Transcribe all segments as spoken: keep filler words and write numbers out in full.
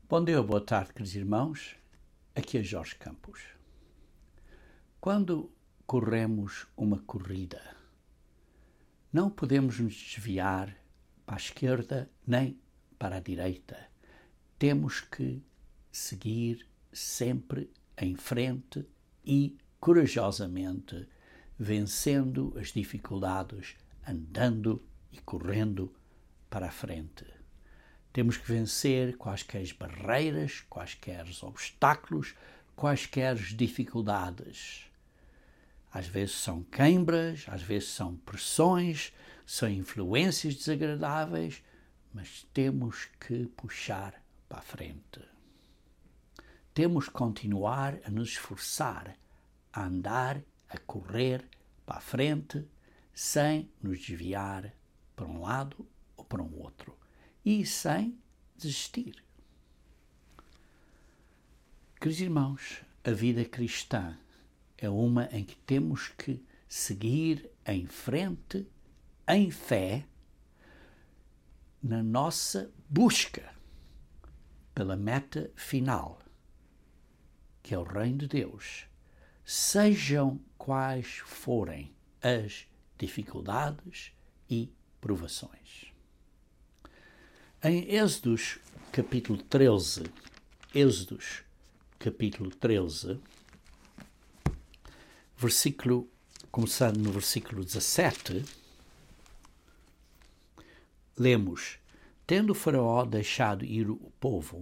Bom dia, boa tarde, queridos irmãos. Aqui é Jorge Campos. Quando corremos uma corrida, não podemos nos desviar para a esquerda nem para a direita. Temos que seguir sempre em frente e, corajosamente, vencendo as dificuldades, andando e correndo para a frente. Temos que vencer quaisquer barreiras, quaisquer obstáculos, quaisquer dificuldades. Às vezes são queimbras, às vezes são pressões, são influências desagradáveis, mas temos que puxar para a frente. Temos que continuar a nos esforçar, a andar, a correr para a frente, sem nos desviar para um lado ou para um outro. E sem desistir. Queridos irmãos, a vida cristã é uma em que temos que seguir em frente, em fé, na nossa busca pela meta final, que é o Reino de Deus, sejam quais forem as dificuldades e provações. Em Êxodos, capítulo treze, Êxodos, capítulo treze, versículo, começando no versículo dezassete, lemos: Tendo o faraó deixado ir o povo,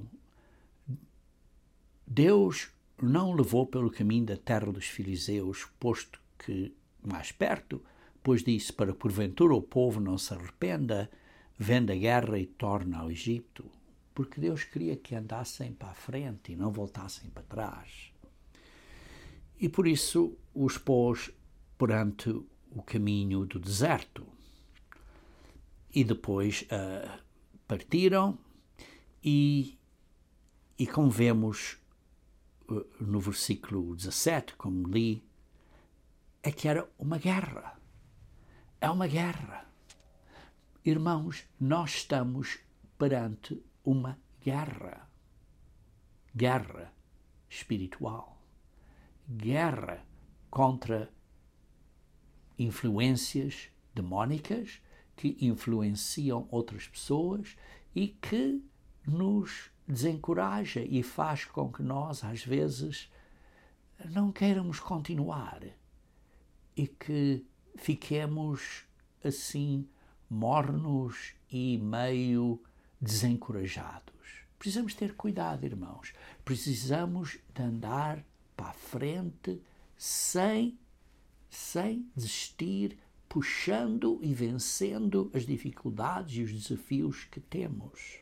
Deus não levou pelo caminho da terra dos filisteus, posto que mais perto, pois disse, para porventura o povo não se arrependa, vende a guerra e torna ao Egito, porque Deus queria que andassem para a frente e não voltassem para trás. E por isso os pôs perante o caminho do deserto. E depois uh, partiram e, e como vemos uh, no versículo dezassete, como li, é que era uma guerra. É uma guerra. Irmãos, nós estamos perante uma guerra. Guerra espiritual. Guerra contra influências demónicas que influenciam outras pessoas e que nos desencoraja e faz com que nós, às vezes, não queiramos continuar e que fiquemos assim mornos e meio desencorajados. Precisamos ter cuidado, irmãos. Precisamos de andar para a frente sem, sem desistir, puxando e vencendo as dificuldades e os desafios que temos.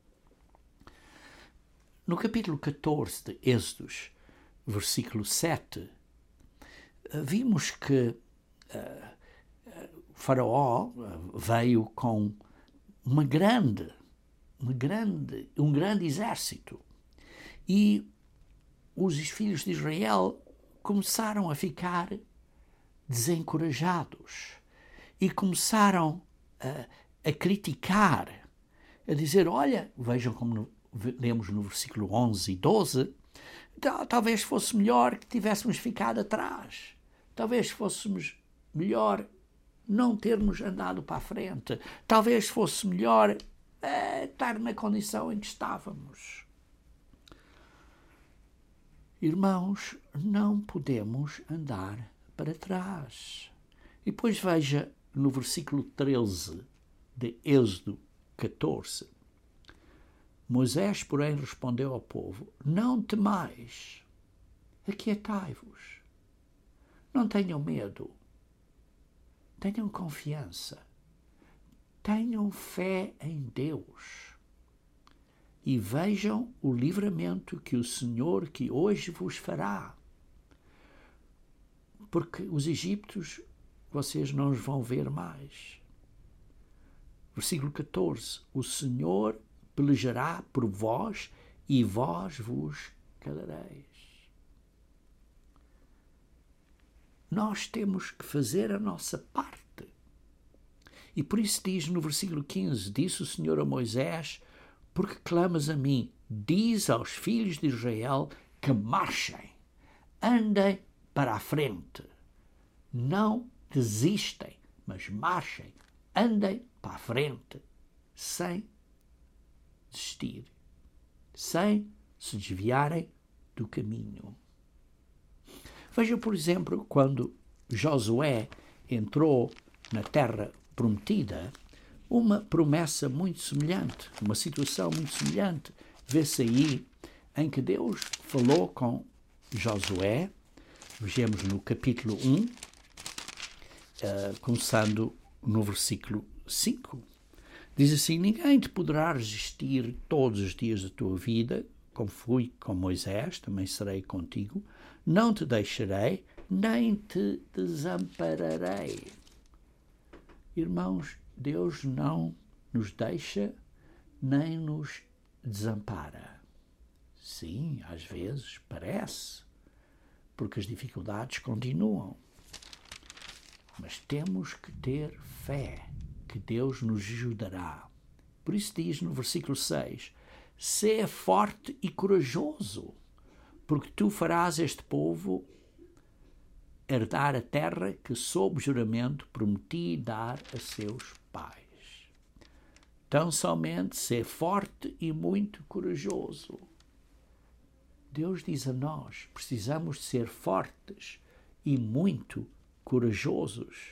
No capítulo catorze de Êxodos, versículo sete, vimos que uh, o faraó veio com uma grande, uma grande, um grande exército e os filhos de Israel começaram a ficar desencorajados e começaram a, a criticar, a dizer, olha, vejam como no, lemos no versículo onze e doze, talvez fosse melhor que tivéssemos ficado atrás, talvez fôssemos melhor não termos andado para a frente. Talvez fosse melhor é, estar na condição em que estávamos. Irmãos, não podemos andar para trás. E depois veja no versículo treze de Êxodo catorze. Moisés, porém, respondeu ao povo, não temais, aquietai-vos, não tenham medo. Tenham confiança, tenham fé em Deus e vejam o livramento que o Senhor que hoje vos fará. Porque os egípcios, vocês não os vão ver mais. Versículo catorze, o Senhor pelejará por vós e vós vos calareis. Nós temos que fazer a nossa parte. E por isso diz no versículo quinze, disse o Senhor a Moisés, porque clamas a mim, diz aos filhos de Israel que marchem, andem para a frente. Não desistem, mas marchem, andem para a frente, sem desistir, sem se desviarem do caminho. Veja, por exemplo, quando Josué entrou na terra prometida, uma promessa muito semelhante, uma situação muito semelhante. Vê-se aí em que Deus falou com Josué, vejamos no capítulo um, uh, começando no versículo cinco. Diz assim: ninguém te poderá resistir todos os dias da tua vida, como fui com Moisés, também serei contigo. Não te deixarei, nem te desampararei. Irmãos, Deus não nos deixa, nem nos desampara. Sim, às vezes parece, porque as dificuldades continuam. Mas temos que ter fé que Deus nos ajudará. Por isso diz no versículo seis: sê forte e corajoso, porque tu farás este povo herdar a terra que, sob juramento, prometi dar a seus pais. Tão somente ser forte e muito corajoso. Deus diz a nós, precisamos de ser fortes e muito corajosos.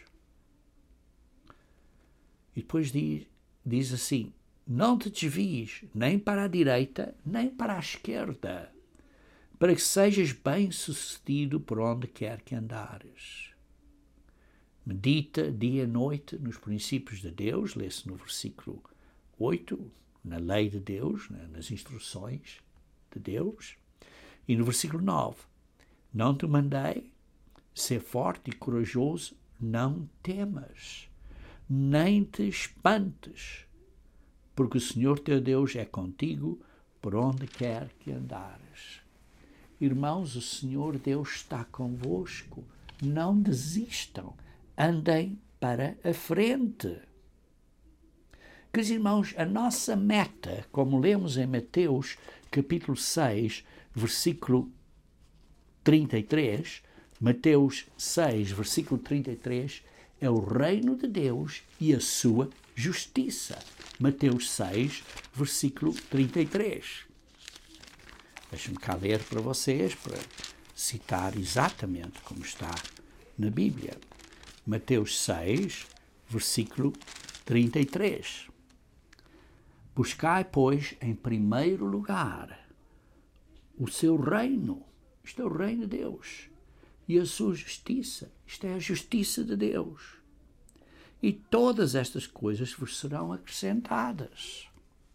E depois diz, diz assim: não te desvies nem para a direita, nem para a esquerda, para que sejas bem-sucedido por onde quer que andares. Medita dia e noite nos princípios de Deus, lê-se no versículo oito, na lei de Deus, nas instruções de Deus. E no versículo nove: não te mandei ser forte e corajoso, não temas, nem te espantes, porque o Senhor teu Deus é contigo por onde quer que andares. Irmãos, o Senhor Deus está convosco. Não desistam. Andem para a frente. Queridos irmãos, a nossa meta, como lemos em Mateus, capítulo seis, versículo trinta e três, Mateus seis, versículo trinta e três, é o reino de Deus e a sua justiça. Mateus seis, versículo trinta e três. Deixem-me cá ler para vocês, para citar exatamente como está na Bíblia. Mateus seis, versículo trinta e três. Buscai, pois, em primeiro lugar o seu reino, isto é o reino de Deus, e a sua justiça, isto é a justiça de Deus. E todas estas coisas vos serão acrescentadas.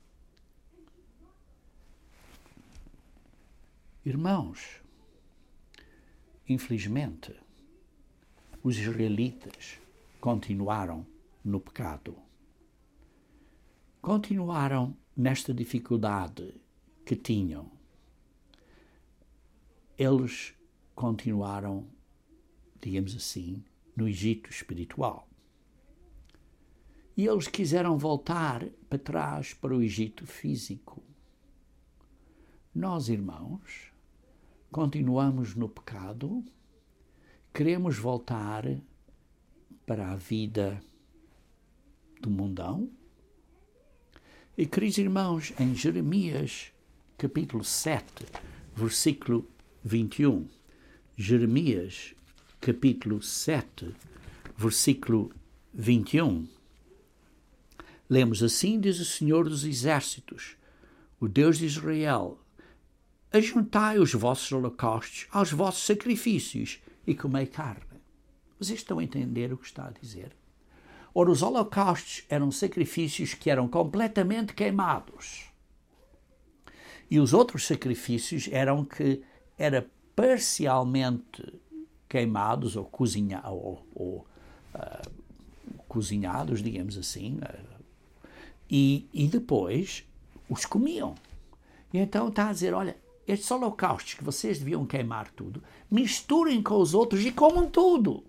Irmãos, infelizmente, os israelitas continuaram no pecado. Continuaram nesta dificuldade que tinham. Eles continuaram, digamos assim, no Egito espiritual. E eles quiseram voltar para trás para o Egito físico. Nós, irmãos, continuamos no pecado, queremos voltar para a vida do mundão. E, queridos irmãos, em Jeremias, capítulo sete, versículo vinte e um, Jeremias, capítulo sete, versículo vinte e um, lemos assim: diz o Senhor dos Exércitos, o Deus de Israel: ajuntai os vossos holocaustos aos vossos sacrifícios e comei carne. Vocês estão a entender o que está a dizer? Ora, os holocaustos eram sacrifícios que eram completamente queimados. E os outros sacrifícios eram que era parcialmente queimados ou, cozinha, ou, ou uh, cozinhados, digamos assim, uh, e, e depois os comiam. E então está a dizer, olha, estes holocaustos que vocês deviam queimar tudo, misturem com os outros e comam tudo.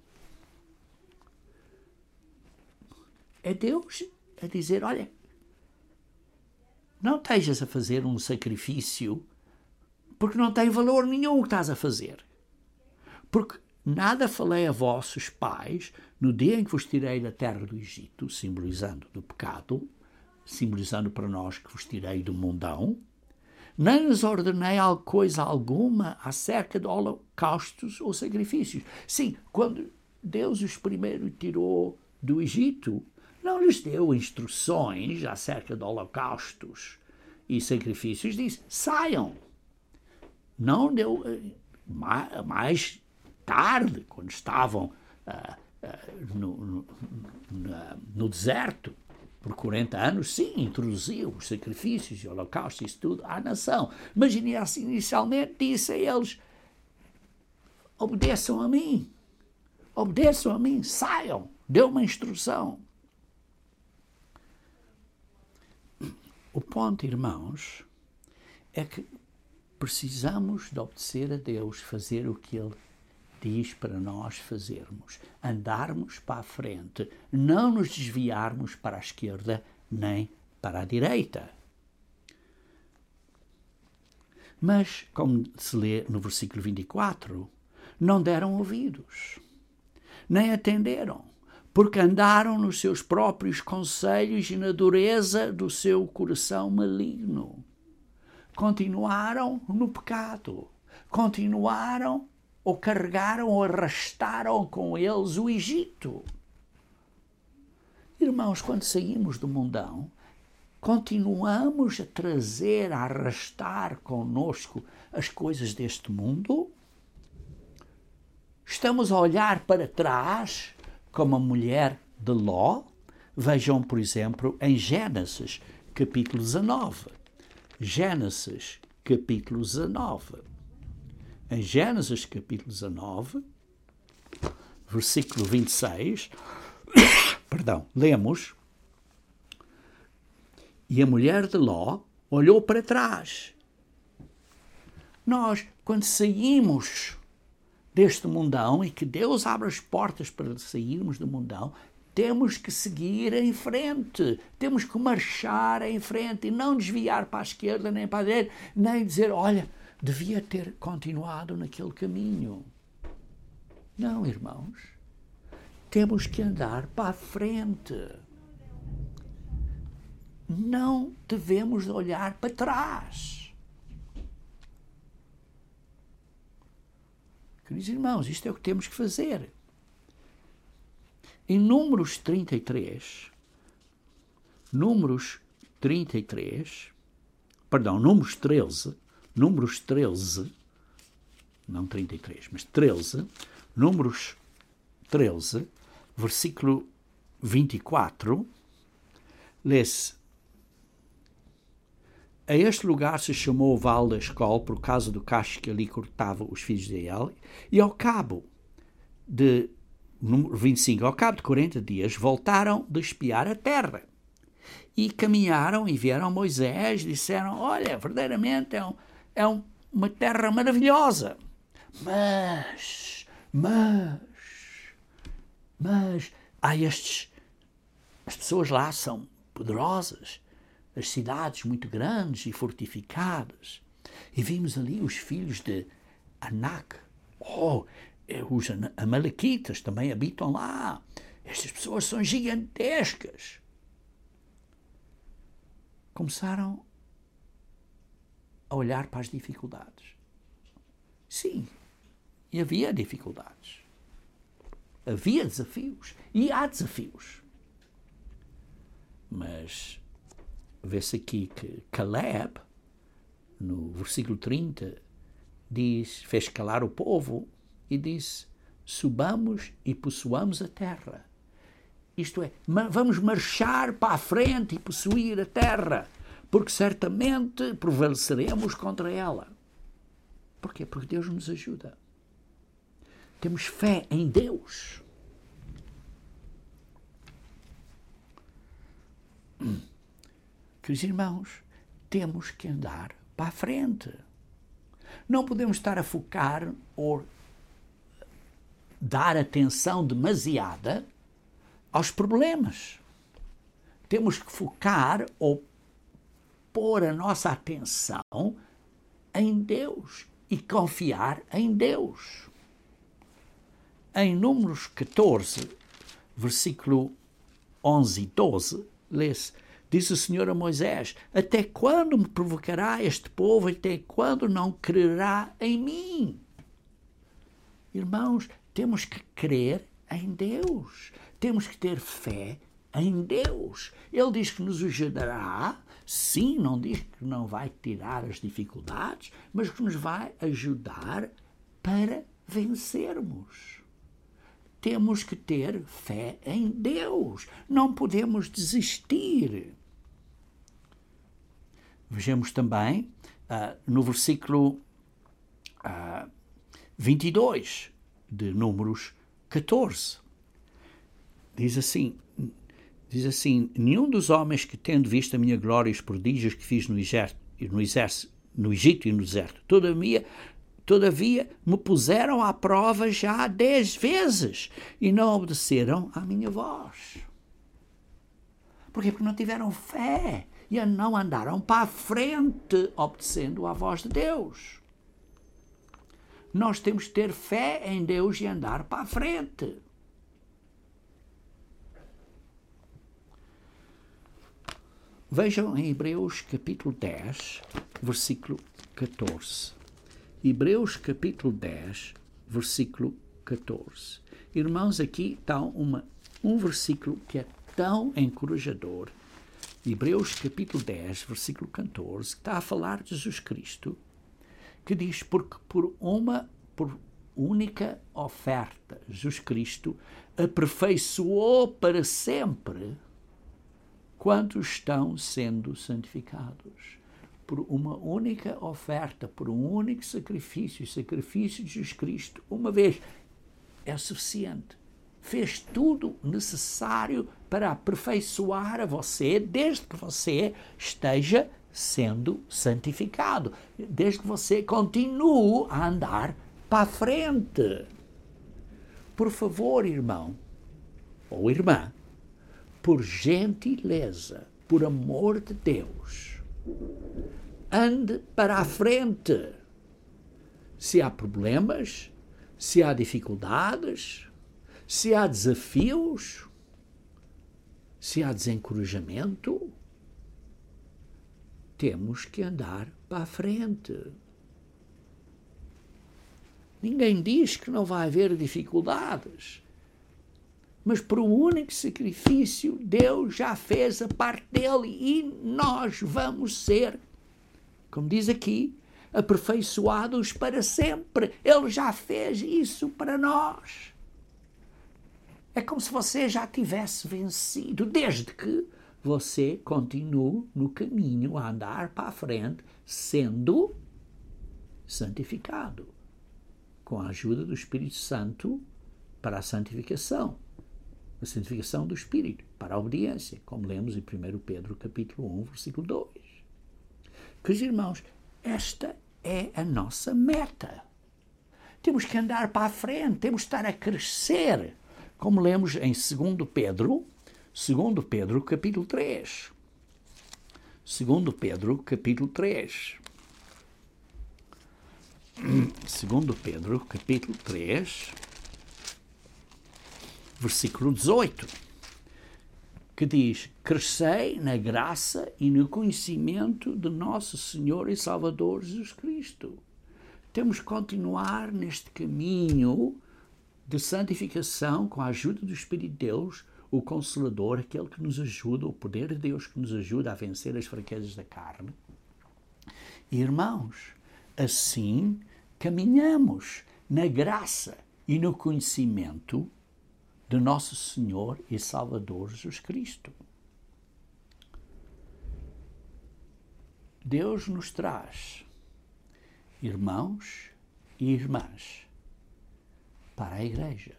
É Deus a dizer, olha, não estejas a fazer um sacrifício porque não tem valor nenhum o que estás a fazer. Porque nada falei a vossos pais no dia em que vos tirei da terra do Egito, simbolizando do pecado, simbolizando para nós que vos tirei do mundão, nem lhes ordenei coisa alguma acerca de holocaustos ou sacrifícios. Sim, quando Deus os primeiro tirou do Egito, não lhes deu instruções acerca de holocaustos e sacrifícios, disse, saiam. Não deu, mais tarde, quando estavam uh, uh, no, no, no, no deserto, por quarenta anos, sim, introduziu os sacrifícios e holocaustos, isso tudo, à nação. Mas inicialmente disse a eles, obedeçam a mim, obedeçam a mim, saiam, deu uma instrução. O ponto, irmãos, é que precisamos de obedecer a Deus, fazer o que Ele diz para nós fazermos, andarmos para a frente, não nos desviarmos para a esquerda nem para a direita. Mas, como se lê no versículo vinte e quatro, não deram ouvidos, nem atenderam, porque andaram nos seus próprios conselhos e na dureza do seu coração maligno. Continuaram no pecado, continuaram ou carregaram ou arrastaram com eles o Egito. Irmãos, quando saímos do mundão, continuamos a trazer, a arrastar conosco as coisas deste mundo? Estamos a olhar para trás como a mulher de Ló? Vejam, por exemplo, em Gênesis, capítulo dezanove. Gênesis, capítulo dezanove. Em Gênesis, capítulo dezanove, versículo vinte e seis, perdão, lemos, e a mulher de Ló olhou para trás. Nós, quando saímos deste mundão e que Deus abre as portas para sairmos do mundão, temos que seguir em frente, temos que marchar em frente e não desviar para a esquerda nem para a direita, nem dizer, olha, devia ter continuado naquele caminho. Não, irmãos, temos que andar para a frente. Não devemos olhar para trás. Queridos irmãos, isto é o que temos que fazer. Em Números trinta e três, Números trinta e três, perdão, Números treze, Números treze, não trinta e três, mas treze, Números treze, versículo vinte e quatro, lê-se, a este lugar se chamou o Vale da Escol por causa do cacho que ali cortava os filhos de Israel, e ao cabo de Número vinte e cinco, ao cabo de quarenta dias, voltaram de espiar a terra. E caminharam e vieram a Moisés e disseram, olha, verdadeiramente é, um, é um, uma terra maravilhosa. Mas, mas, mas, há estes, as pessoas lá são poderosas, as cidades muito grandes e fortificadas. E vimos ali os filhos de Anak. Oh, os amalequitas também habitam lá. Estas pessoas são gigantescas. Começaram a olhar para as dificuldades. Sim, e havia dificuldades. Havia desafios. E há desafios. Mas vê-se aqui que Caleb, no versículo trinta, diz, fez calar o povo e disse, subamos e possuamos a terra. Isto é, vamos marchar para a frente e possuir a terra, porque certamente prevaleceremos contra ela. Porquê? Porque Deus nos ajuda. Temos fé em Deus. Queridos irmãos, temos que andar para a frente. Não podemos estar a focar ou dar atenção demasiada aos problemas. Temos que focar ou pôr a nossa atenção em Deus e confiar em Deus. Em Números catorze, versículo onze e doze, lê-se: diz o Senhor a Moisés: até quando me provocará este povo, até quando não crerá em mim? Irmãos, temos que crer em Deus. Temos que ter fé em Deus. Ele diz que nos ajudará. Sim, não diz que não vai tirar as dificuldades, mas que nos vai ajudar para vencermos. Temos que ter fé em Deus. Não podemos desistir. Vejamos também uh, no versículo uh, vinte e dois de Números catorze. Diz assim, diz assim: nenhum dos homens que, tendo visto a minha glória e os prodígios que fiz no, exército, no, exército, no Egito e no deserto, todavia, todavia me puseram à prova já dez vezes e não obedeceram à minha voz. Porquê? Porque não tiveram fé e não andaram para a frente obedecendo à voz de Deus. Nós temos que ter fé em Deus e andar para a frente. Vejam em Hebreus capítulo dez, versículo catorze. Hebreus capítulo dez, versículo catorze. Irmãos, aqui está uma, um versículo que é tão encorajador. Hebreus capítulo dez, versículo catorze, que está a falar de Jesus Cristo, que diz: porque por uma por única oferta Jesus Cristo aperfeiçoou para sempre quantos estão sendo santificados. Por uma única oferta, por um único sacrifício, o sacrifício de Jesus Cristo, uma vez, é suficiente. Fez tudo necessário para aperfeiçoar a você, desde que você esteja sendo santificado, desde que você continue a andar para a frente. Por favor, irmão ou irmã, por gentileza, por amor de Deus, ande para a frente. Se há problemas, se há dificuldades, se há desafios, se há desencorajamento, temos que andar para a frente. Ninguém diz que não vai haver dificuldades, mas por um único sacrifício Deus já fez a parte dele e nós vamos ser, como diz aqui, aperfeiçoados para sempre. Ele já fez isso para nós. É como se você já tivesse vencido, desde que você continue no caminho a andar para a frente, sendo santificado, com a ajuda do Espírito Santo para a santificação. A santificação do Espírito, para a obediência, como lemos em primeiro Pedro, capítulo um, versículo dois. Queridos irmãos, esta é a nossa meta. Temos que andar para a frente, temos que estar a crescer, como lemos em segundo Pedro, segundo Pedro, capítulo três. segundo Pedro, capítulo três. segundo Pedro, capítulo três, versículo dezoito, que diz: crescei na graça e no conhecimento de nosso Senhor e Salvador Jesus Cristo. Temos que continuar neste caminho de santificação com a ajuda do Espírito de Deus, o Consolador, aquele que nos ajuda, o poder de Deus que nos ajuda a vencer as fraquezas da carne. Irmãos, assim caminhamos na graça e no conhecimento de nosso Senhor e Salvador Jesus Cristo. Deus nos traz irmãos e irmãs para a igreja,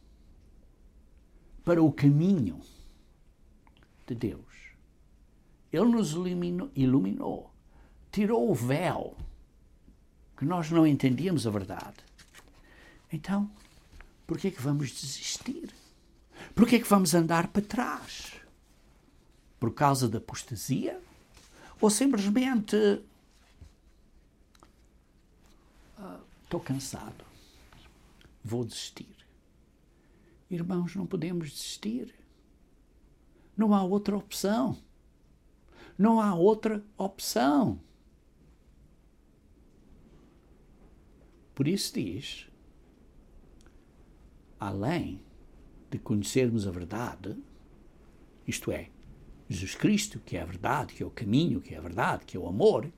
para o caminho de Deus. Ele nos iluminou, iluminou, tirou o véu, que nós não entendíamos a verdade. Então, por que é que vamos desistir? Por que é que vamos andar para trás? Por causa da apostasia? Ou simplesmente estou uh, cansado, vou desistir. Irmãos, não podemos desistir. Não há outra opção. Não há outra opção. Por isso diz, além de conhecermos a verdade, isto é, Jesus Cristo, que é a verdade, que é o caminho, que é a verdade, que é o amor,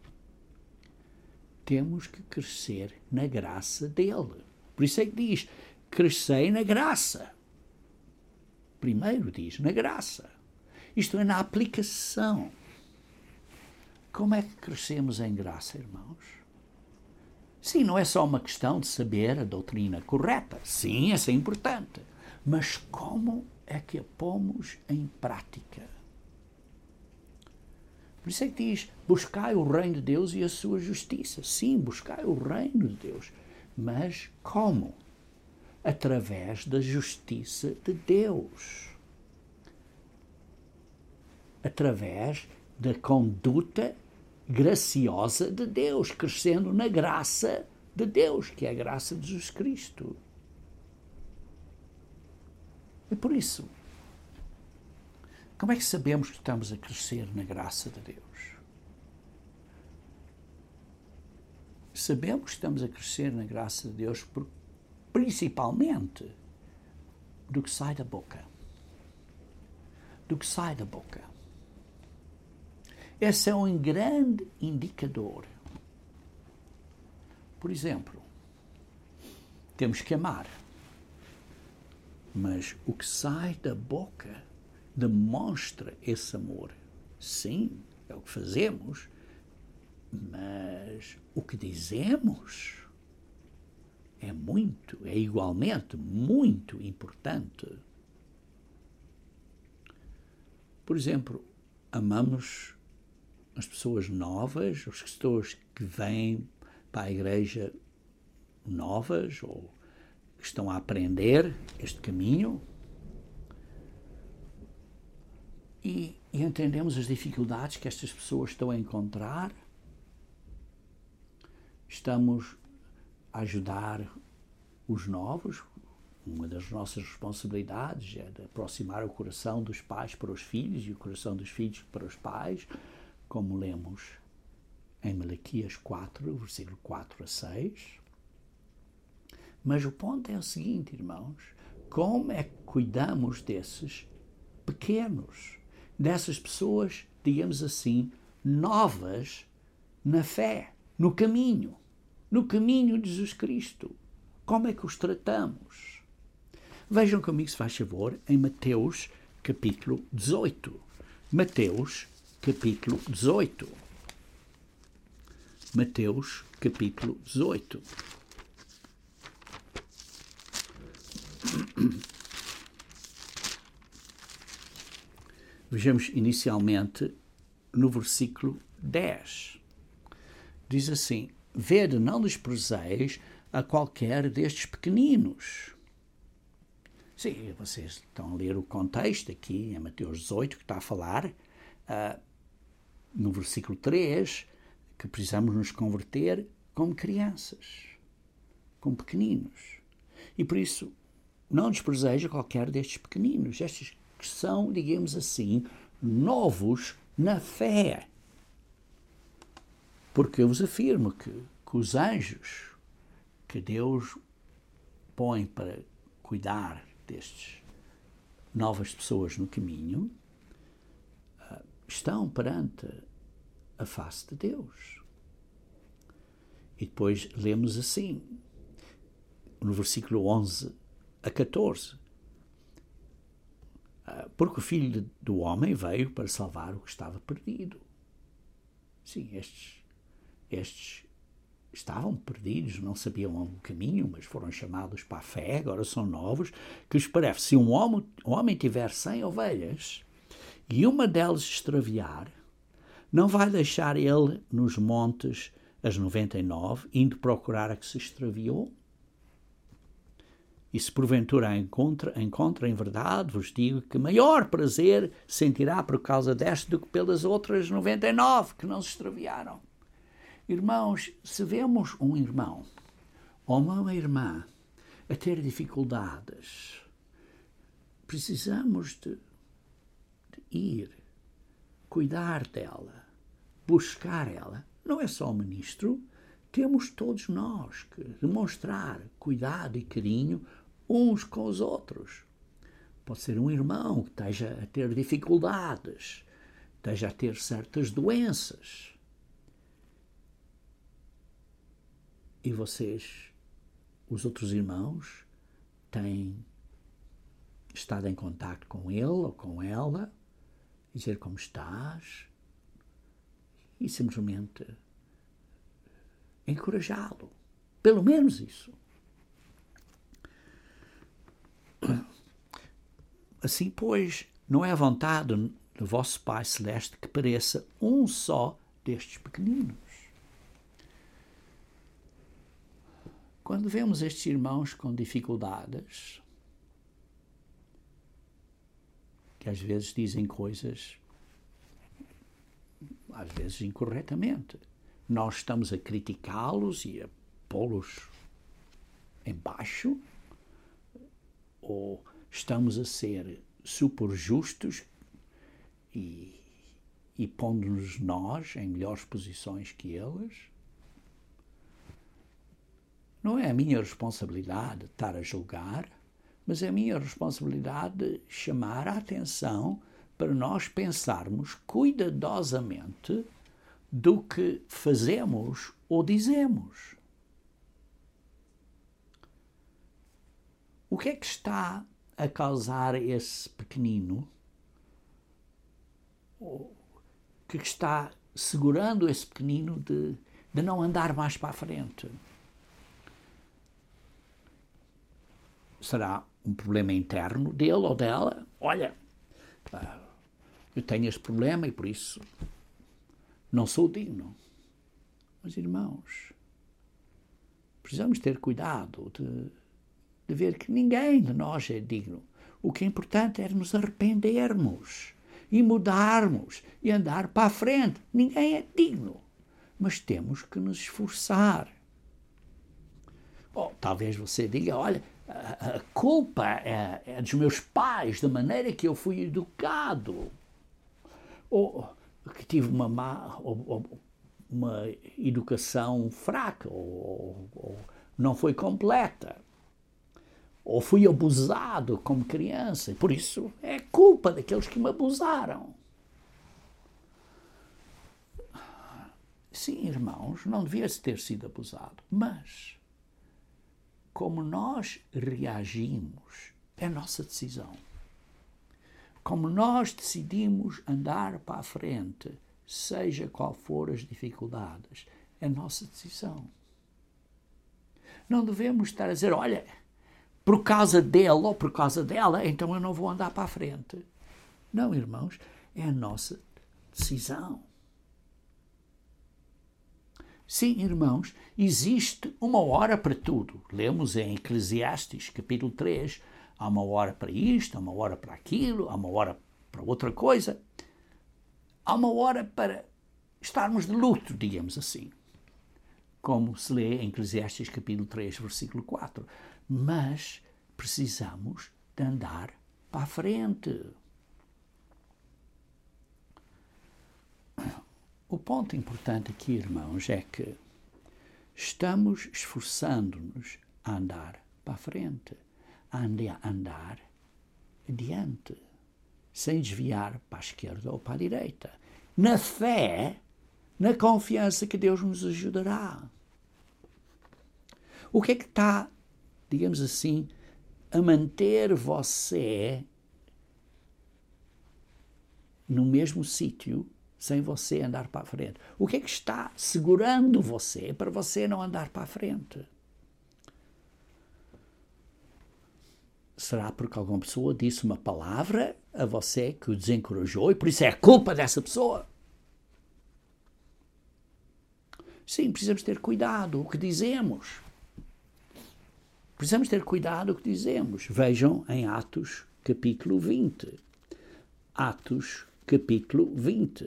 temos que crescer na graça dele. Por isso é que diz, crescei na graça. Primeiro diz, na graça. Isto é, na aplicação. Como é que crescemos em graça, irmãos? Sim, não é só uma questão de saber a doutrina correta. Sim, essa é importante. Mas como é que a pomos em prática? Por isso é que diz, buscai o reino de Deus e a sua justiça. Sim, buscai o reino de Deus. Mas como? Através da justiça de Deus. Através da conduta graciosa de Deus, crescendo na graça de Deus, que é a graça de Jesus Cristo. E por isso, como é que sabemos que estamos a crescer na graça de Deus? Sabemos que estamos a crescer na graça de Deus por, principalmente do que sai da boca. Do que sai da boca. Esse é um grande indicador. Por exemplo, temos que amar. Mas o que sai da boca demonstra esse amor. Sim, é o que fazemos, mas o que dizemos é muito, é igualmente muito importante. Por exemplo, amamos as pessoas novas, as pessoas que vêm para a igreja novas ou que estão a aprender este caminho e, e entendemos as dificuldades que estas pessoas estão a encontrar. Estamos a ajudar os novos. Uma das nossas responsabilidades é de aproximar o coração dos pais para os filhos e o coração dos filhos para os pais, como lemos em Malaquias quatro, versículo quatro a seis. Mas o ponto é o seguinte, irmãos, como é que cuidamos desses pequenos, dessas pessoas, digamos assim, novas na fé, no caminho, no caminho de Jesus Cristo? Como é que os tratamos? Vejam comigo, se faz favor, em Mateus capítulo dezoito. Mateus capítulo dezoito. Mateus capítulo dezoito. Vejamos inicialmente no versículo dez. Diz assim, vede, não desprezeis a qualquer destes pequeninos. Sim, vocês estão a ler o contexto aqui em Mateus dezoito, que está a falar uh, no versículo três, que precisamos nos converter como crianças, como pequeninos. E por isso, não desprezeja qualquer destes pequeninos, estes que são, digamos assim, novos na fé. Porque eu vos afirmo que, que os anjos que Deus põe para cuidar destes novas pessoas no caminho estão perante a face de Deus. E depois lemos assim, no versículo onze a catorze. Porque o Filho do Homem veio para salvar o que estava perdido. Sim, estes, estes estavam perdidos, não sabiam o caminho, mas foram chamados para a fé, agora são novos, que lhes parece, se um homem, um homem tiver cem ovelhas e uma delas extraviar, não vai deixar ele nos montes as noventa e nove, indo procurar a que se extraviou? E se porventura encontra, encontra em verdade, vos digo que maior prazer sentirá por causa desta do que pelas outras noventa e nove que não se extraviaram. Irmãos, se vemos um irmão ou uma irmã a ter dificuldades, precisamos de, de ir, cuidar dela, buscar ela. Não é só o ministro, temos todos nós que demonstrar cuidado e carinho uns com os outros. Pode ser um irmão que esteja a ter dificuldades, esteja a ter certas doenças. E vocês, os outros irmãos, têm estado em contato com ele ou com ela, dizer como estás e simplesmente encorajá-lo. Pelo menos isso. Assim, pois, não é a vontade do vosso Pai Celeste que pareça um só destes pequeninos. Quando vemos estes irmãos com dificuldades, que às vezes dizem coisas, às vezes incorretamente, nós estamos a criticá-los e a pô-los em baixo, ou estamos a ser super justos e, e pondo-nos nós em melhores posições que eles? Não é a minha responsabilidade estar a julgar, mas é a minha responsabilidade chamar a atenção para nós pensarmos cuidadosamente do que fazemos ou dizemos. O que é que está a causar esse pequenino, que está segurando esse pequenino de, de não andar mais para a frente? Será um problema interno dele ou dela? Olha, eu tenho este problema e por isso não sou digno. Mas, irmãos, precisamos ter cuidado de, de ver que ninguém de nós é digno. O que é importante é nos arrependermos e mudarmos e andar para a frente. Ninguém é digno, mas temos que nos esforçar. Oh, talvez você diga, olha, a culpa é, é dos meus pais, da maneira que eu fui educado, ou que tive uma, má, ou, ou, uma educação fraca, ou, ou não foi completa, ou fui abusado como criança, e por isso é culpa daqueles que me abusaram. Sim, irmãos, não devia ter sido abusado, mas como nós reagimos é a nossa decisão. Como nós decidimos andar para a frente, seja qual for as dificuldades, é a nossa decisão. Não devemos estar a dizer, olha, por causa dele ou por causa dela, então eu não vou andar para a frente. Não, irmãos, é a nossa decisão. Sim, irmãos, existe uma hora para tudo. Lemos em Eclesiastes, capítulo três, há uma hora para isto, há uma hora para aquilo, há uma hora para outra coisa. Há uma hora para estarmos de luto, digamos assim, como se lê em Eclesiastes, capítulo três, versículo quatro. Mas precisamos de andar para a frente. O ponto importante aqui, irmãos, é que estamos esforçando-nos a andar para a frente, a andar adiante, sem desviar para a esquerda ou para a direita, na fé, na confiança que Deus nos ajudará. O que é que está, digamos assim, a manter você no mesmo sítio sem você andar para a frente? O que é que está segurando você para você não andar para a frente? Será porque alguma pessoa disse uma palavra a você que o desencorajou e por isso é a culpa dessa pessoa? Sim, precisamos ter cuidado o que dizemos. Precisamos ter cuidado o que dizemos. Vejam em Atos, capítulo vinte. Atos, capítulo vinte.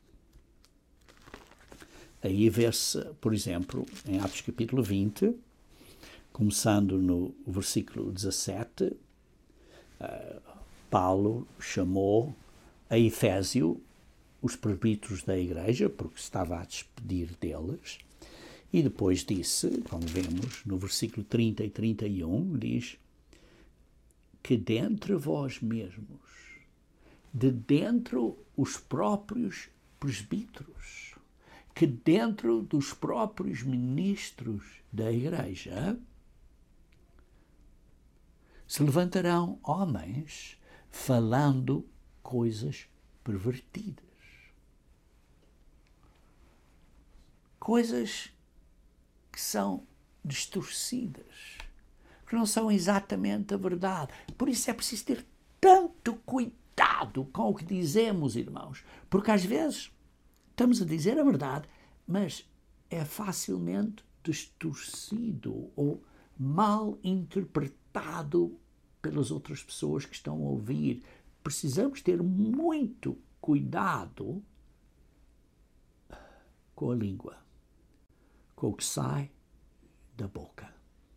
Aí vê-se, por exemplo, em Atos, capítulo vinte, começando no versículo dezassete, uh, Paulo chamou a Efésio os presbíteros da igreja, porque se estava a despedir deles, e depois disse, como vemos no versículo trinta e trinta e um, diz que dentre vós mesmos, de dentro os próprios presbíteros, que dentro dos próprios ministros da igreja se levantarão homens falando coisas pervertidas. Coisas que são distorcidas, que não são exatamente a verdade. Por isso é preciso ter tanto cuidado com o que dizemos, irmãos, porque às vezes estamos a dizer a verdade, mas é facilmente distorcido ou mal interpretado pelas outras pessoas que estão a ouvir. Precisamos ter muito cuidado com a língua, com o que sai da boca.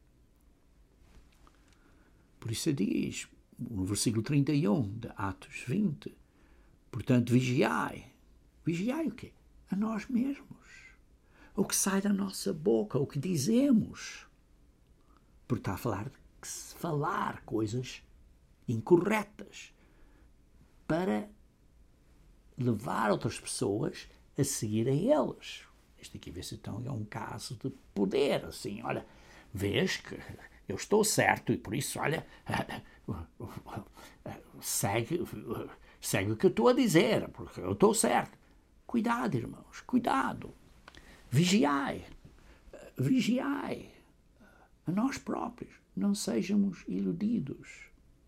Por isso diz, no versículo trinta e um de Atos vinte, portanto, vigiai. Vigiai o quê? A nós mesmos. O que sai da nossa boca, o que dizemos. Porque está a falar de falar coisas incorretas para levar outras pessoas a seguirem eles. Este aqui, vê-se então, é um caso de poder, assim, olha, vês que eu estou certo e por isso, olha, segue, segue o que eu estou a dizer, porque eu estou certo. Cuidado, irmãos, cuidado. Vigiai, vigiai a nós próprios, não sejamos iludidos.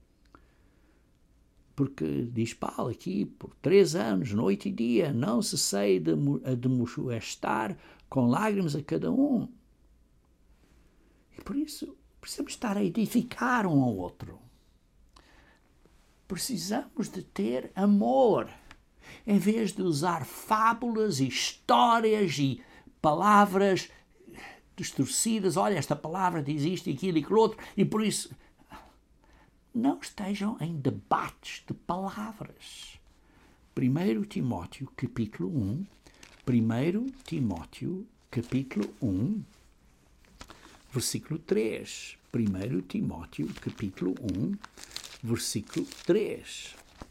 Porque, diz Paulo aqui, por três anos, noite e dia, não cessei de admoestar com lágrimas a cada um. E por isso, precisamos estar a edificar um ao outro. Precisamos de ter amor, em vez de usar fábulas e histórias e palavras distorcidas. Olha, esta palavra diz isto e aquilo e aquilo outro, e por isso não estejam em debates de palavras. primeiro Timóteo, capítulo um, primeiro Timóteo, capítulo um, versículo três. primeiro Timóteo, capítulo um, versículo três.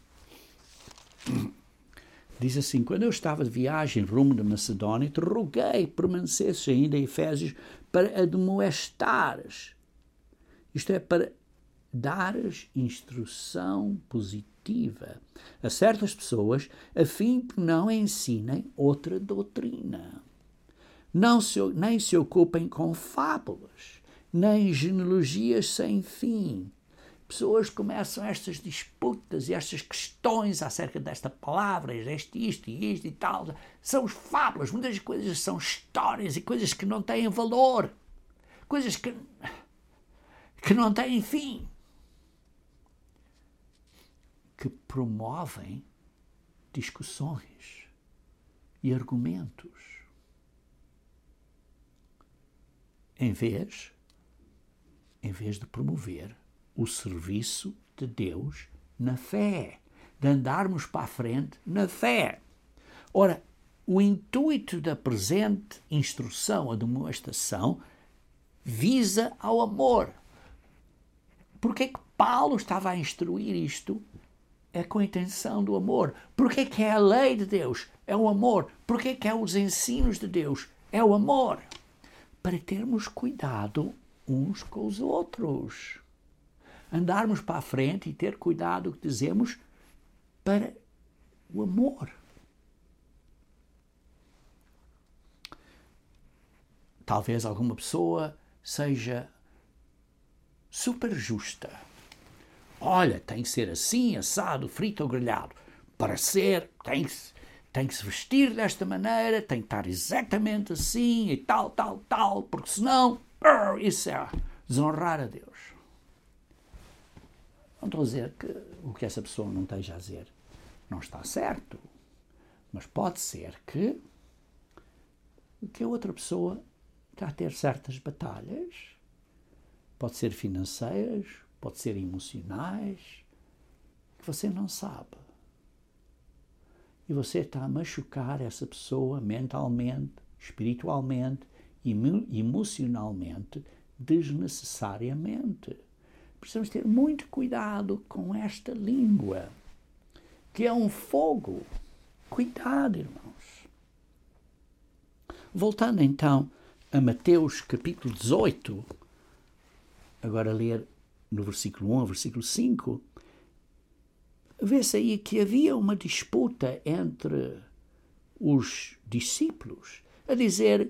Diz assim, quando eu estava de viagem rumo da Macedónia, te roguei permanecesses ainda em Efésios para admoestares. Isto é, para dares instrução positiva a certas pessoas, a fim que não ensinem outra doutrina. Não se, nem se ocupem com fábulas, nem genealogias sem fim. Pessoas começam estas disputas e estas questões acerca desta palavra, deste isto e isto e tal. São fábulas, muitas coisas são histórias e coisas que não têm valor. Coisas que, que não têm fim. Que promovem discussões e argumentos. Em vez, em vez de promover o serviço de Deus na fé, de andarmos para a frente na fé. Ora, o intuito da presente instrução, a demonstração, visa ao amor. Porque é que Paulo estava a instruir isto? É com a intenção do amor. Porque é que é a lei de Deus? É o amor. Porque é que é os ensinos de Deus? É o amor. Para termos cuidado uns com os outros. Andarmos para a frente e ter cuidado o que dizemos para o amor. Talvez alguma pessoa seja super justa. Olha, tem que ser assim, assado, frito ou grelhado. Para ser, tem que, tem que se vestir desta maneira, tem que estar exatamente assim e tal, tal, tal, porque senão, isso é desonrar a Deus. Não estou a dizer que o que essa pessoa não esteja a dizer não está certo, mas pode ser que, que a outra pessoa está a ter certas batalhas, pode ser financeiras, pode ser emocionais, que você não sabe. E você está a machucar essa pessoa mentalmente, espiritualmente e emocionalmente, desnecessariamente. Precisamos ter muito cuidado com esta língua, que é um fogo. Cuidado, irmãos. Voltando então a Mateus capítulo dezoito, agora ler no versículo um ao versículo cinco, vê-se aí que havia uma disputa entre os discípulos, a dizer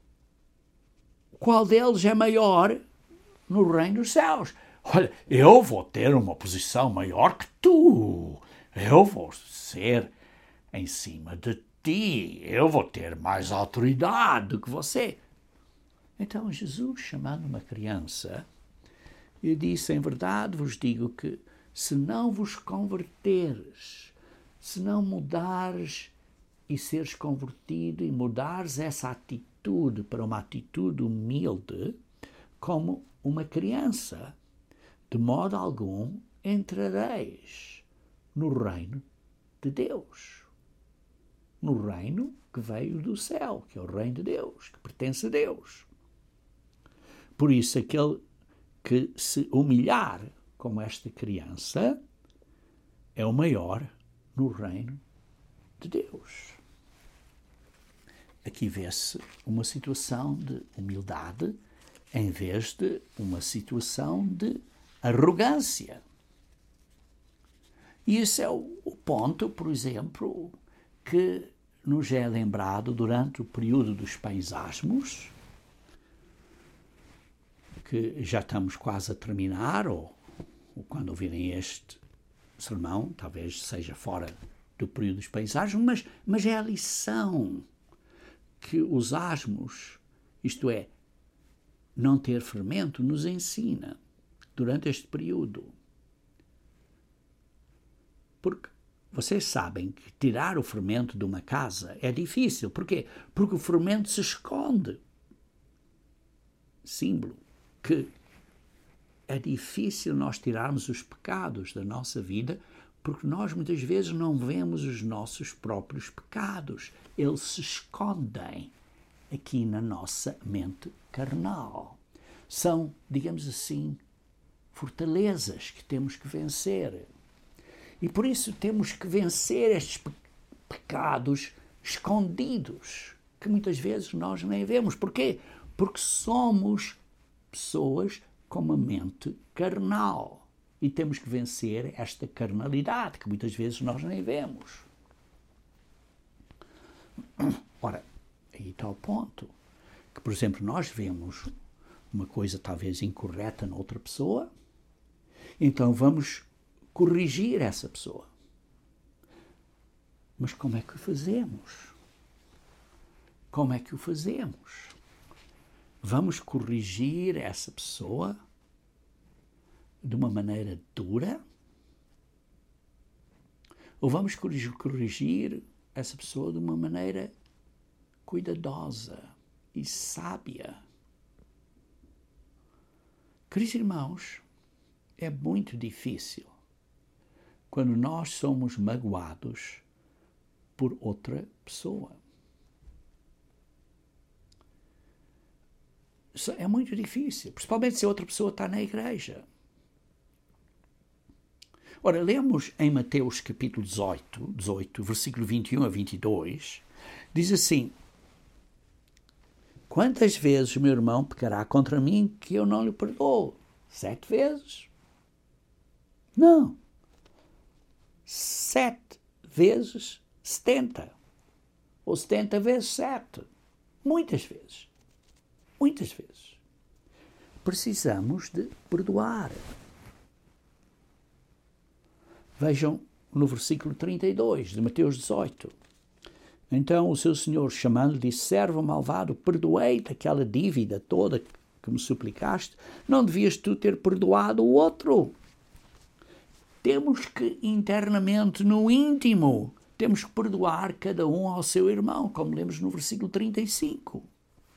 qual deles é maior no reino dos céus. Olha, eu vou ter uma posição maior que tu. Eu vou ser em cima de ti. Eu vou ter mais autoridade do que você. Então Jesus, chamando uma criança, e disse, em verdade vos digo que se não vos converteres, se não mudares e seres convertido e mudares essa atitude para uma atitude humilde, como uma criança, de modo algum entrareis no reino de Deus. No reino que veio do céu, que é o reino de Deus, que pertence a Deus. Por isso, aquele que se humilhar como esta criança é o maior no reino de Deus. Aqui vê-se uma situação de humildade em vez de uma situação de arrogância. E esse é o ponto, por exemplo, que nos é lembrado durante o período dos pães asmos, que já estamos quase a terminar, ou, ou quando ouvirem este sermão, talvez seja fora do período dos pães asmos, mas, mas é a lição que os asmos, isto é, não ter fermento, nos ensina durante este período. Porque vocês sabem que tirar o fermento de uma casa é difícil. Porquê? Porque o fermento se esconde. Símbolo que é difícil nós tirarmos os pecados da nossa vida, porque nós muitas vezes não vemos os nossos próprios pecados. Eles se escondem aqui na nossa mente carnal. São, digamos assim, fortalezas que temos que vencer. E por isso temos que vencer estes pe- pecados escondidos, que muitas vezes nós nem vemos. Porquê? Porque somos pessoas com uma mente carnal. E temos que vencer esta carnalidade, que muitas vezes nós nem vemos. Ora, aí está o ponto. Que, por exemplo, nós vemos uma coisa talvez incorreta noutra pessoa, então vamos corrigir essa pessoa. Mas como é que o fazemos? Como é que o fazemos? Vamos corrigir essa pessoa de uma maneira dura? Ou vamos corrigir, corrigir essa pessoa de uma maneira cuidadosa e sábia? Queridos irmãos, é muito difícil quando nós somos magoados por outra pessoa. É muito difícil, principalmente se a outra pessoa está na igreja. Ora, lemos em Mateus capítulo dezoito, dezoito, versículo vinte e um a vinte e dois, diz assim: quantas vezes o meu irmão pecará contra mim que eu não lhe perdoo? Sete vezes? Não. Sete vezes setenta. Ou setenta vezes sete. Muitas vezes. Muitas vezes. Precisamos de perdoar. Vejam no versículo trinta e dois de Mateus dezoito. Então o seu senhor, chamando-lhe, disse: servo malvado, perdoei-te aquela dívida toda que me suplicaste, não devias tu ter perdoado o outro? Temos que, internamente, no íntimo, temos que perdoar cada um ao seu irmão, como lemos no versículo trinta e cinco.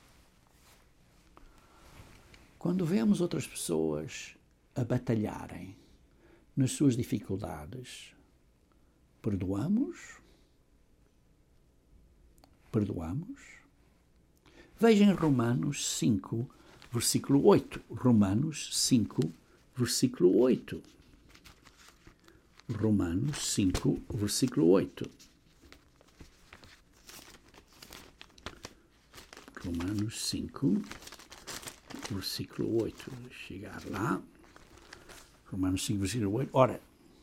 Quando vemos outras pessoas a batalharem nas suas dificuldades, perdoamos? Perdoamos? Vejam Romanos cinco, versículo oito. Romanos cinco, versículo oito. Romanos cinco, versículo oito. Romanos cinco, versículo oito. Vou chegar lá. Romanos cinco, versículo oito. Ora,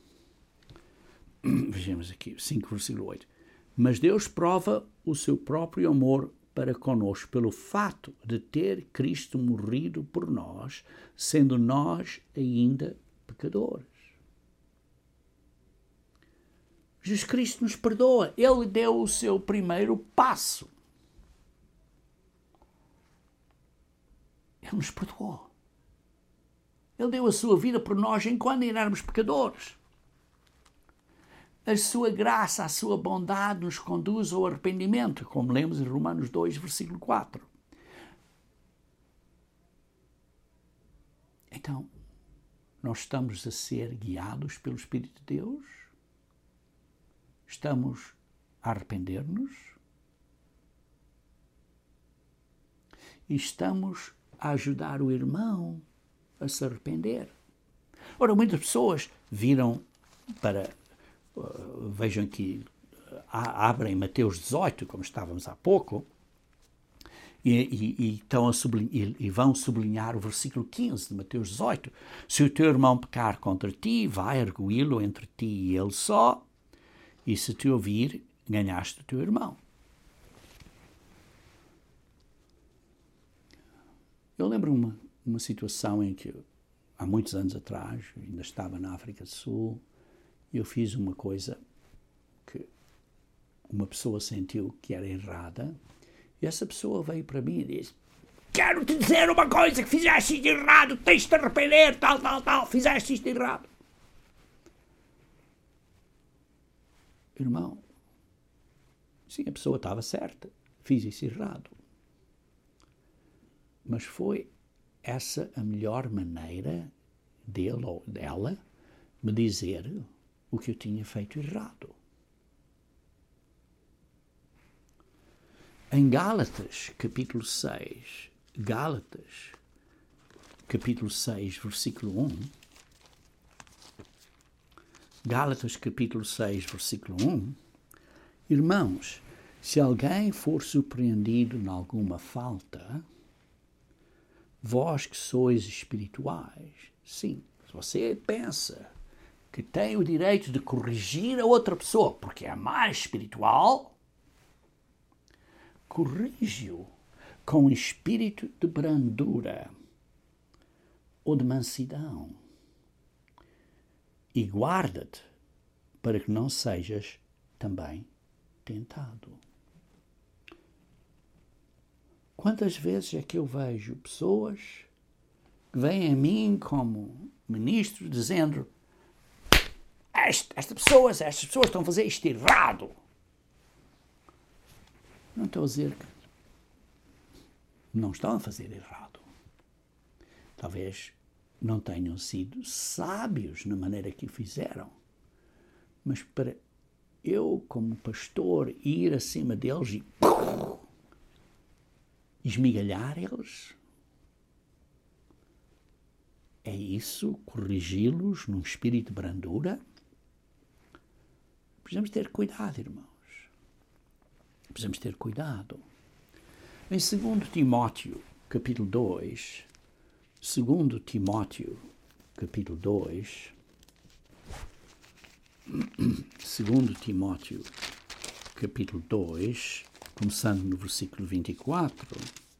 vejamos aqui, cinco, versículo oito. Mas Deus prova o seu próprio amor para conosco pelo fato de ter Cristo morrido por nós, sendo nós ainda pecadores. Jesus Cristo nos perdoa. Ele deu o seu primeiro passo. Ele nos perdoou. Ele deu a sua vida por nós enquanto ainda éramos pecadores. A sua graça, a sua bondade nos conduz ao arrependimento, como lemos em Romanos dois, versículo quatro. Então, nós estamos a ser guiados pelo Espírito de Deus? Estamos a arrepender-nos? E estamos a ajudar o irmão a se arrepender? Ora, muitas pessoas viram para... Uh, vejam aqui, uh, abrem Mateus dezoito, como estávamos há pouco, e, e, e, estão a sublinhar, e, e vão sublinhar o versículo quinze de Mateus dezoito. Se o teu irmão pecar contra ti, vai arguí-lo entre ti e ele só, e se te ouvir, ganhaste o teu irmão. Eu lembro uma, uma situação em que, há muitos anos atrás, ainda estava na África do Sul, eu fiz uma coisa que uma pessoa sentiu que era errada, e essa pessoa veio para mim e disse: quero te dizer uma coisa, que fizeste isto errado, tens de te arrepender, tal, tal, tal, fizeste isto errado. Irmão, sim, a pessoa estava certa, fiz isso errado. Mas foi essa a melhor maneira dele ou dela me dizer o que eu tinha feito errado. Em Gálatas, capítulo seis, Gálatas, capítulo seis, versículo um, Gálatas, capítulo seis, versículo um, irmãos, se alguém for surpreendido em alguma falta, vós que sois espirituais, sim, se você pensa que tem o direito de corrigir a outra pessoa, porque é mais espiritual, corrige-o com espírito de brandura ou de mansidão e guarda-te para que não sejas também tentado. Quantas vezes é que eu vejo pessoas que vêm a mim como ministro dizendo: Esta, esta pessoas, estas pessoas estão a fazer isto errado. Não estou a dizer que não estão a fazer errado. Talvez não tenham sido sábios na maneira que o fizeram. Mas para eu, como pastor, ir acima deles e esmigalhar eles, é isso? Corrigi-los num espírito de brandura? Precisamos ter cuidado, irmãos. Precisamos ter cuidado. Em segundo Timóteo, capítulo dois, segundo Timóteo, capítulo dois, segundo Timóteo, capítulo dois, começando no versículo vinte e quatro.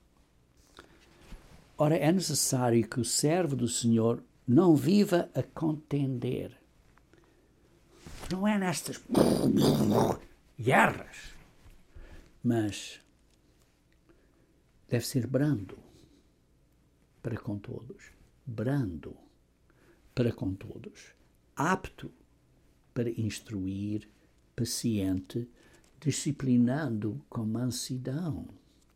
Ora, é necessário que o servo do Senhor não viva a contender. Não é nestas guerras, mas deve ser brando. para com todos, brando para com todos, apto para instruir, paciente, disciplinando com mansidão.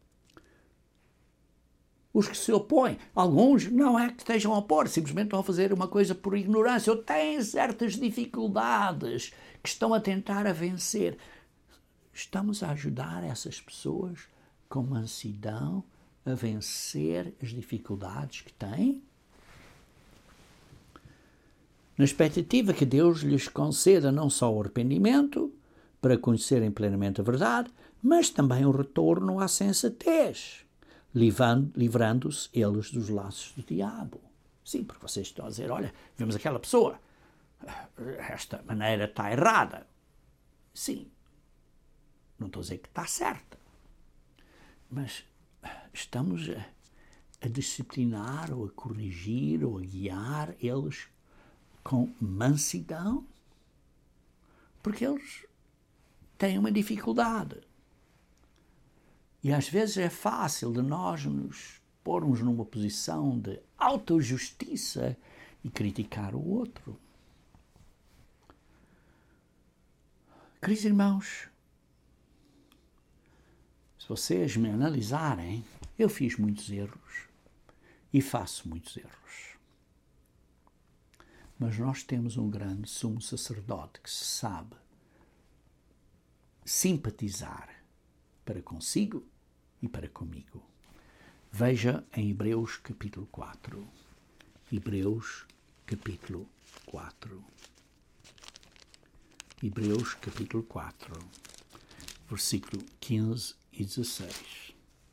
Os que se opõem, alguns não é que estejam a opor, simplesmente estão a fazer uma coisa por ignorância ou têm certas dificuldades que estão a tentar a vencer. Estamos a ajudar essas pessoas com mansidão a vencer as dificuldades que têm? Na expectativa que Deus lhes conceda não só o arrependimento, para conhecerem plenamente a verdade, mas também o retorno à sensatez, livrando-se eles dos laços do diabo. Sim, porque vocês estão a dizer, olha, vemos aquela pessoa, esta maneira está errada. Sim, não estou a dizer que está certa, mas estamos a, a disciplinar ou a corrigir ou a guiar eles com mansidão, porque eles têm uma dificuldade. E às vezes é fácil de nós nos pormos numa posição de autojustiça e criticar o outro. Queridos irmãos, se vocês me analisarem, eu fiz muitos erros e faço muitos erros. Mas nós temos um grande sumo sacerdote que se sabe simpatizar para consigo e para comigo. Veja em Hebreus capítulo quatro. Hebreus capítulo quatro. Hebreus capítulo quatro, versículo quinze e dezesseis.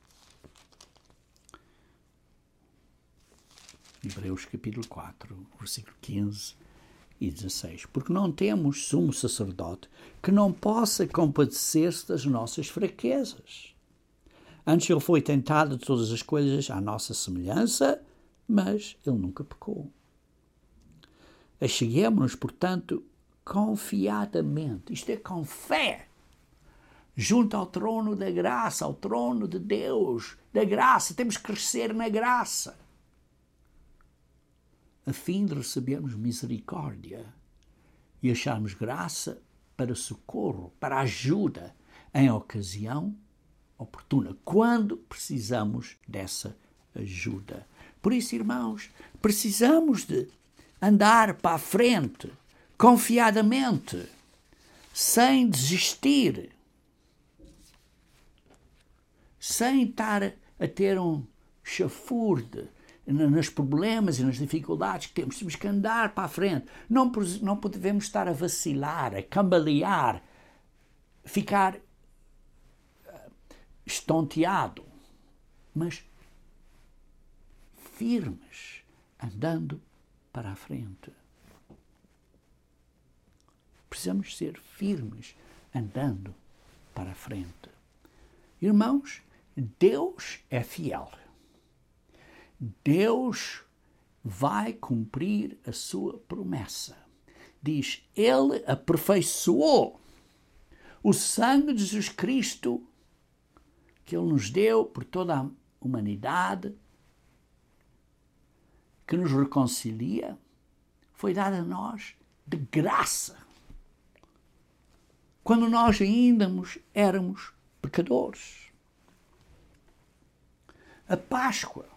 Hebreus capítulo quatro, versículo quinze e dezesseis. Porque não temos sumo sacerdote que não possa compadecer-se das nossas fraquezas. Antes ele foi tentado de todas as coisas à nossa semelhança, mas ele nunca pecou. Acheguemo-nos, portanto, confiadamente, isto é, com fé, junto ao trono da graça, ao trono de Deus, da graça. Temos que crescer na graça, a fim de recebermos misericórdia e acharmos graça para socorro, para ajuda, em ocasião oportuna, quando precisamos dessa ajuda. Por isso, irmãos, precisamos de andar para a frente, confiadamente, sem desistir, sem estar a ter um chafurde nos problemas e nas dificuldades que temos. Temos que andar para a frente. Não, não podemos estar a vacilar, a cambalear, ficar estonteado, mas firmes, andando para a frente. Precisamos ser firmes, andando para a frente. Irmãos, Deus é fiel. Deus vai cumprir a sua promessa. Diz, Ele aperfeiçoou o sangue de Jesus Cristo que Ele nos deu por toda a humanidade, que nos reconcilia, foi dado a nós de graça, quando nós ainda éramos pecadores. A Páscoa,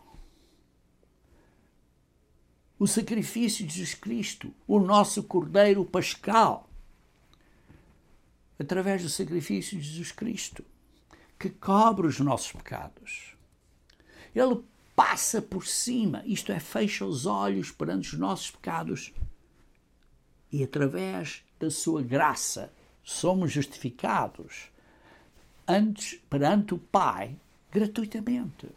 o sacrifício de Jesus Cristo, o nosso Cordeiro Pascal, através do sacrifício de Jesus Cristo, que cobre os nossos pecados. Ele passa por cima, isto é, fecha os olhos perante os nossos pecados e através da sua graça somos justificados antes, perante o Pai gratuitamente.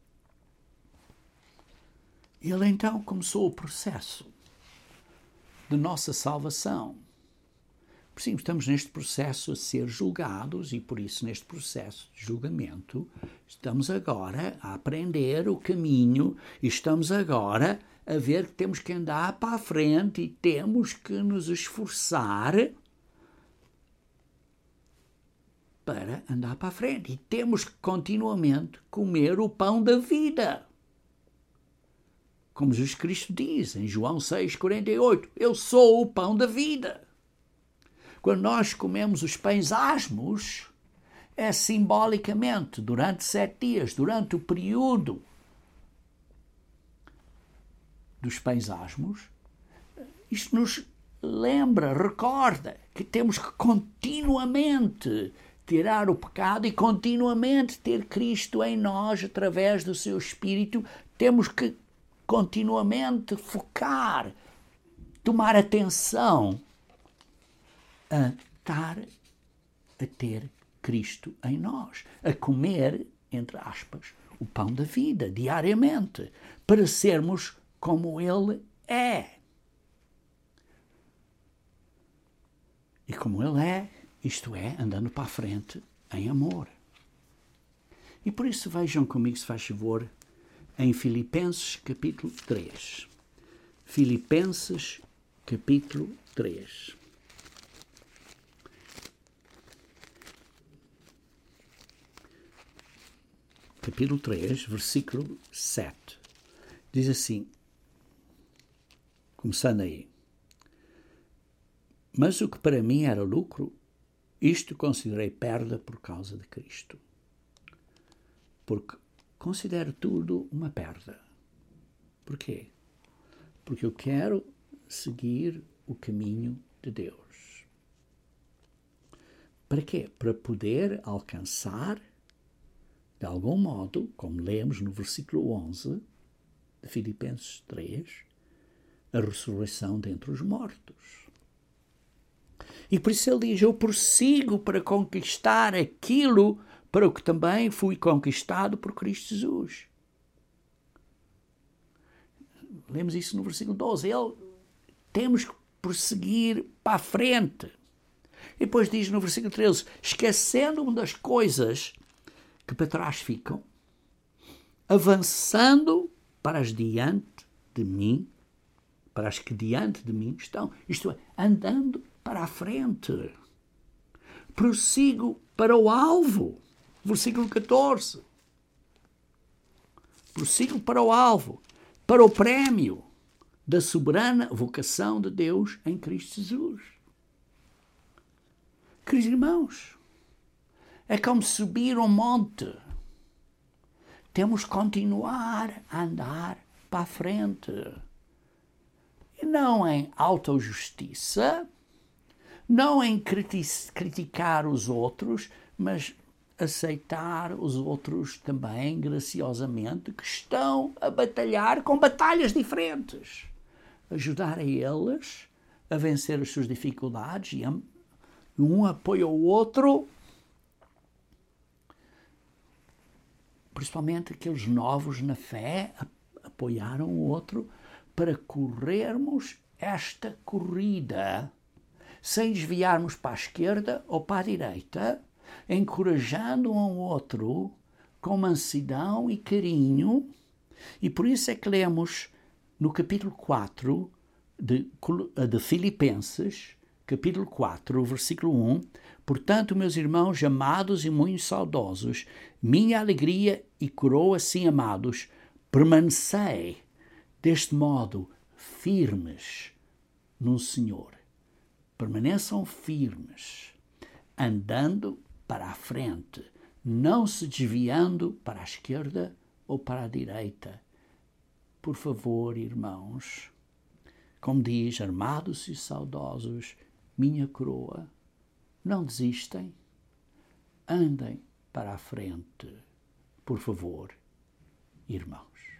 Ele então começou o processo de nossa salvação. Por sim, estamos neste processo a ser julgados e por isso neste processo de julgamento estamos agora a aprender o caminho e estamos agora a ver que temos que andar para a frente e temos que nos esforçar para andar para a frente. E temos que continuamente comer o pão da vida. como Jesus Cristo diz em João seis, quarenta e oito, eu sou o pão da vida. Quando nós comemos os pães asmos, é simbolicamente, durante sete dias, durante o período dos pães asmos, isto nos lembra, recorda que temos que continuamente tirar o pecado e continuamente ter Cristo em nós através do seu Espírito. Temos que continuamente focar, tomar atenção a estar a ter Cristo em nós, a comer, entre aspas, o pão da vida diariamente, para sermos como Ele é. E como Ele é, isto é, andando para a frente em amor. E por isso vejam comigo, se faz favor, em Filipenses capítulo três. Filipenses capítulo três. Capítulo três, versículo sete. Diz assim, começando aí. Mas o que para mim era lucro, isto considerei perda por causa de Cristo. Porque considero tudo uma perda. Porquê? Porque eu quero seguir o caminho de Deus. Para quê? Para poder alcançar, de algum modo, como lemos no versículo onze de Filipenses três, a ressurreição dentre os mortos. E por isso ele diz, eu prossigo para conquistar aquilo para o que também fui conquistado por Cristo Jesus. Lemos isso no versículo doze. Ele, temos que prosseguir para a frente. E depois diz no versículo treze, esquecendo-me das coisas que para trás ficam, avançando para as diante de mim, para as que diante de mim estão, isto é, andando para a frente. Prossigo para o alvo. Versículo catorze. Prossigo para o alvo, para o prémio da soberana vocação de Deus em Cristo Jesus. Queridos irmãos, é como subir um monte. Temos que continuar a andar para a frente. E não em autojustiça, não em criticar os outros, mas aceitar os outros também, graciosamente, que estão a batalhar com batalhas diferentes. Ajudar a eles a vencer as suas dificuldades e um apoia o outro, principalmente aqueles novos na fé, apoiaram o outro para corrermos esta corrida sem desviarmos para a esquerda ou para a direita, encorajando um ao outro com mansidão e carinho. E por isso é que lemos no capítulo quatro de, de Filipenses, capítulo quatro, versículo um, portanto, meus irmãos amados e muito saudosos, minha alegria e coroa assim amados, permanecei deste modo firmes no Senhor. Permaneçam firmes, andando para a frente, não se desviando para a esquerda ou para a direita. Por favor, irmãos, como diz, armados e saudosos, minha coroa, não desistem, andem para a frente, por favor, irmãos.